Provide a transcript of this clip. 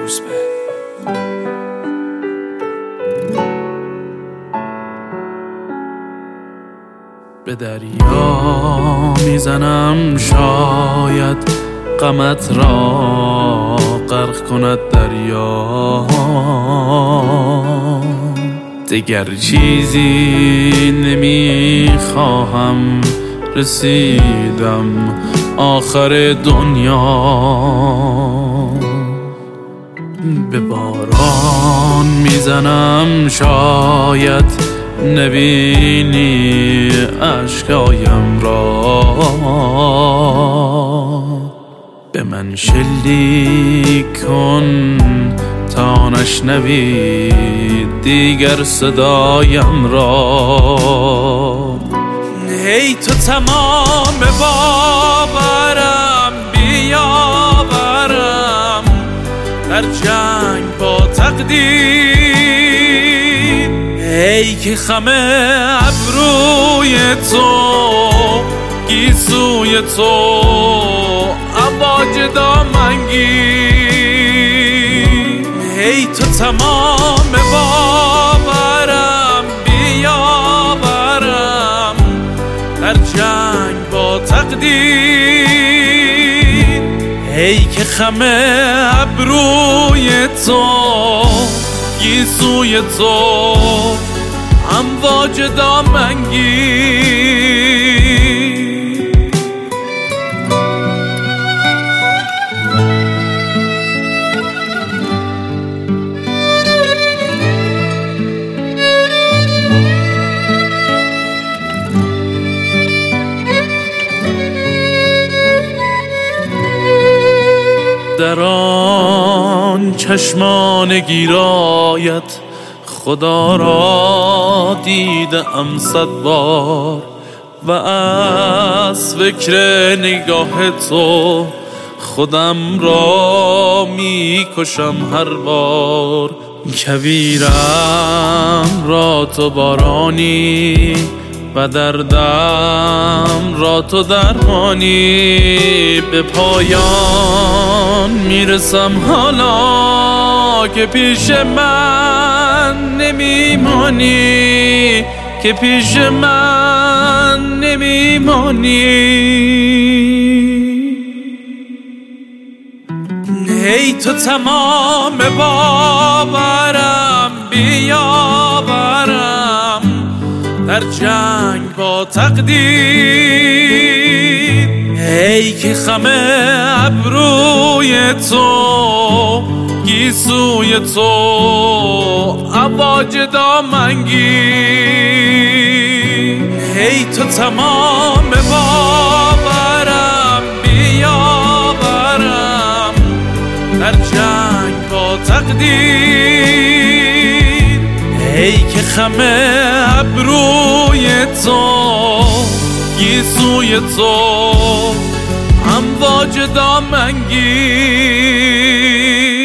روزبه. به دریا میزنم شاید غمت را غرق کند دریا، دیگر چیزی نمیخواهم، رسیدم آخر دنیا. به باران میزنم شاید نبینی اشکایم را، به من شلیک کن تا نشنوی دیگر صدایم را. ای تو تمام باورم بیاورم در جنگ با تقدیر، ای که خم ابروی تو گیسوی تو امواج دامنگیر. ای تو تمام باورم بیاورم در جنگ با تقدیر، ای که خم ابروی تو گیسوی تو امواج دامنگیر. در آن چشمان گیرایت خدا را دیدم 100 بار، و از فکر نگاه تو خودم را میکشم هر بار. کویرم را تو بارانی و دردم را تو درمانی، به پایان میرسم حالا که پیش من نمیمانی، که پیش من نمیمانی. ای تو تمام باورم بیاورم در جنگ با تقدیر، ای که خم ابروی تو گیسوی تو امواج دامنگیر. ای تو تمام باورم بیاورم در جنگ با تقدیر، ای که خم ابروی تو گیسوی تو امواج دامنگیر.